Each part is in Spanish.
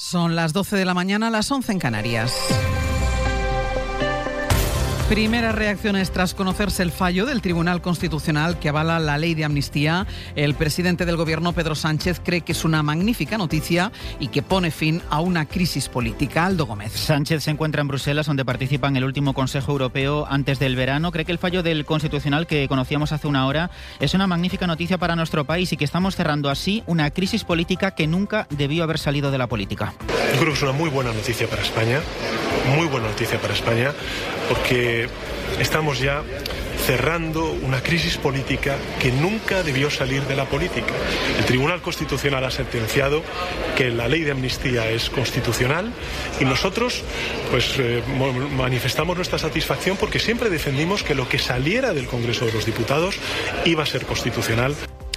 Son las 12 de la mañana, las 11 en Canarias. Primeras reacciones tras conocerse el fallo del Tribunal Constitucional que avala la ley de amnistía. El presidente del Gobierno, Pedro Sánchez, cree que es una magnífica noticia y que pone fin a una crisis política. Aldo Gómez. Sánchez se encuentra en Bruselas, donde participa en el último Consejo Europeo antes del verano. Cree que el fallo del Constitucional que conocíamos hace una hora es una magnífica noticia para nuestro país y que estamos cerrando así una crisis política que nunca debió haber salido de la política. Yo creo que es una muy buena noticia para España, porque estamos ya cerrando una crisis política que nunca debió salir de la política. El Tribunal Constitucional ha sentenciado que la ley de amnistía es constitucional y nosotros manifestamos nuestra satisfacción porque siempre defendimos que lo que saliera del Congreso de los Diputados iba a ser constitucional.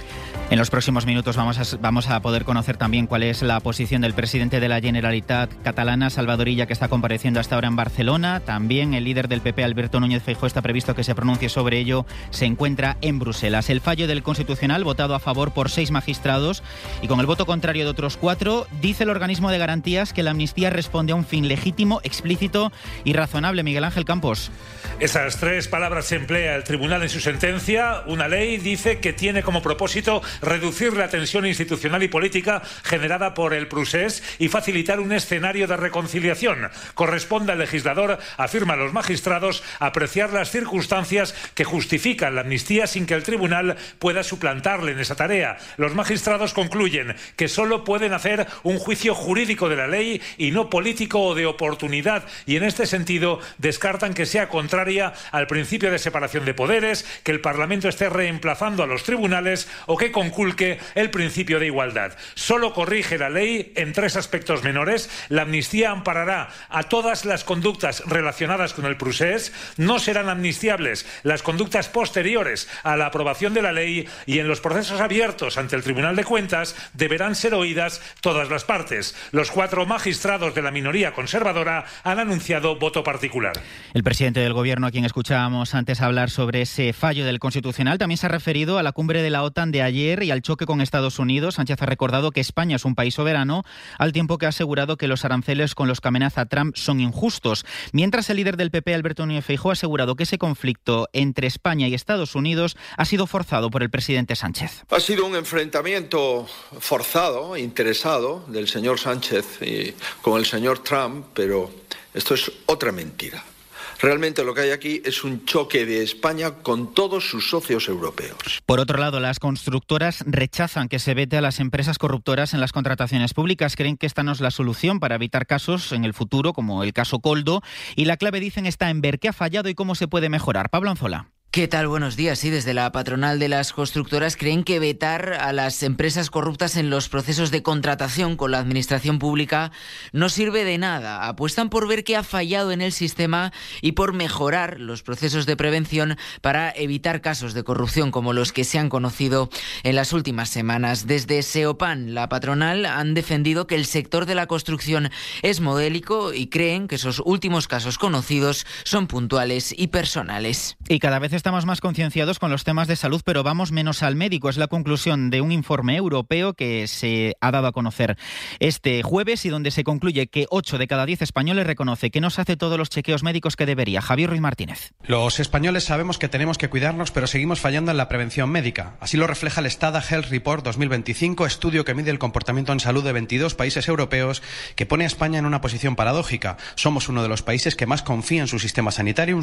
En los próximos minutos vamos a poder conocer también cuál es la posición del presidente de la Generalitat catalana, Salvador Illa, que está compareciendo hasta ahora en Barcelona. También el líder del PP, Alberto Núñez Feijóo, está previsto que se pronuncie sobre ello. Se encuentra en Bruselas. El fallo del Constitucional, votado a favor por 6 magistrados y con el voto contrario de otros 4, dice el organismo de garantías que la amnistía responde a un fin legítimo, explícito y razonable. Miguel Ángel Campos. Esas 3 palabras se emplea el tribunal en su sentencia. Una ley dice que tiene como propósito reducir la tensión institucional y política generada por el procés y facilitar un escenario de reconciliación. Corresponde al legislador, afirman los magistrados, apreciar las circunstancias que justifican la amnistía sin que el tribunal pueda suplantarle en esa tarea. Los magistrados concluyen que solo pueden hacer un juicio jurídico de la ley y no político o de oportunidad, y en este sentido descartan que sea contraria al principio de separación de poderes, que el Parlamento esté reemplazando a los tribunales o que conculque el principio de igualdad. Solo corrige la ley en 3 aspectos menores. La amnistía amparará a todas las conductas relacionadas con el procés. No serán amnistiables las conductas posteriores a la aprobación de la ley y en los procesos abiertos ante el Tribunal de Cuentas deberán ser oídas todas las partes. Los 4 magistrados de la minoría conservadora han anunciado voto particular. El presidente del Gobierno, a quien escuchábamos antes hablar sobre ese fallo del Constitucional, también se ha referido a la cumbre de la OTAN de ayer y al choque con Estados Unidos. Sánchez ha recordado que España es un país soberano, al tiempo que ha asegurado que los aranceles con los que amenaza Trump son injustos. Mientras el líder del PP, Alberto Núñez Feijóo, ha asegurado que ese conflicto entre España y Estados Unidos ha sido forzado por el presidente Sánchez. Ha sido un enfrentamiento forzado, interesado, del señor Sánchez con el señor Trump, pero esto es otra mentira. Realmente lo que hay aquí es un choque de España con todos sus socios europeos. Por otro lado, las constructoras rechazan que se vete a las empresas corruptoras en las contrataciones públicas. Creen que esta no es la solución para evitar casos en el futuro, como el caso Koldo. Y la clave, dicen, está en ver qué ha fallado y cómo se puede mejorar. Pablo Anzola. ¿Qué tal? Buenos días. Sí, desde la patronal de las constructoras creen que vetar a las empresas corruptas en los procesos de contratación con la administración pública no sirve de nada. Apuestan por ver qué ha fallado en el sistema y por mejorar los procesos de prevención para evitar casos de corrupción como los que se han conocido en las últimas semanas. Desde SEOPAN, la patronal, han defendido que el sector de la construcción es modélico y creen que esos últimos casos conocidos son puntuales y personales. Y cada vez estamos más concienciados con los temas de salud, pero vamos menos al médico. Es la conclusión de un informe europeo que se ha dado a conocer este jueves y donde se concluye que 8 de cada 10 españoles reconoce que no se hace todos los chequeos médicos que debería. Javier Ruiz Martínez. Los españoles sabemos que tenemos que cuidarnos, pero seguimos fallando en la prevención médica. Así lo refleja el Stada Health Report 2025, estudio que mide el comportamiento en salud de 22 países europeos, que pone a España en una posición paradójica. Somos uno de los países que más confía en su sistema sanitario, un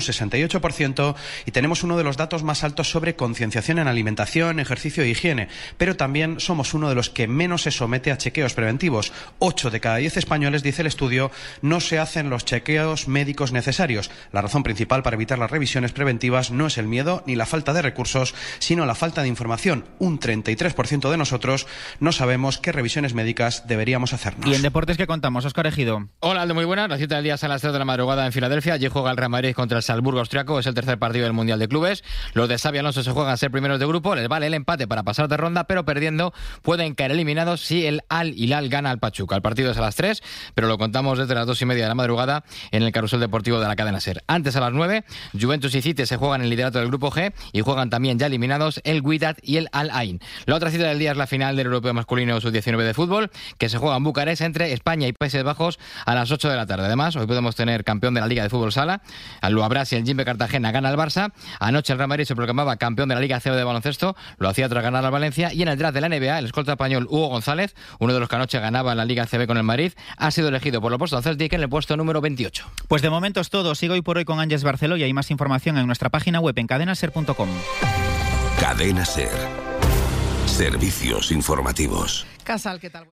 68%, y tenemos uno de los datos más altos sobre concienciación en alimentación, ejercicio e higiene, pero también somos uno de los que menos se somete a chequeos preventivos. 8 de cada 10 españoles, dice el estudio, no se hacen los chequeos médicos necesarios. La razón principal para evitar las revisiones preventivas no es el miedo ni la falta de recursos, sino la falta de información. Un 33% de nosotros no sabemos qué revisiones médicas deberíamos hacernos. Y en deportes, ¿qué contamos? Óscar Ejido. Hola, Aldo, muy buenas. La cita del día es a las 3 de la madrugada en Filadelfia. Allí juega el Real Madrid contra el Salzburgo austriaco. Es el tercer partido del Mundial de Clubes. clubes. Los de Xabi Alonso se juegan a ser primeros de grupo, les vale el empate para pasar de ronda, pero perdiendo pueden caer eliminados si el Al Hilal gana al Pachuca. El partido es a las 3, pero lo contamos desde las 2:30 de la madrugada en el carrusel deportivo de la cadena SER. Antes, a las 9, Juventus y City se juegan el liderato del grupo G y juegan también ya eliminados el Wydad y el Al Ain. La otra cita del día es la final del Europeo Masculino Sub-19 de fútbol, que se juega en Bucarest entre España y Países Bajos a las 8 de la tarde. Además, hoy podemos tener campeón de la Liga de Fútbol Sala, al Luabras y el Jimbe Cartagena gana al Barça. Anoche el Real Madrid se proclamaba campeón de la Liga CB de baloncesto, lo hacía tras ganar al Valencia. Y en el draft de la NBA, el escolta español Hugo González, uno de los que anoche ganaba en la Liga CB con el Madrid, ha sido elegido por los Boston Celtics en el puesto número 28. Pues de momento es todo. Sigo hoy por hoy con Ángeles Barceló y hay más información en nuestra página web en cadenaser.com. Cadena SER. Servicios informativos. Casal, ¿qué tal?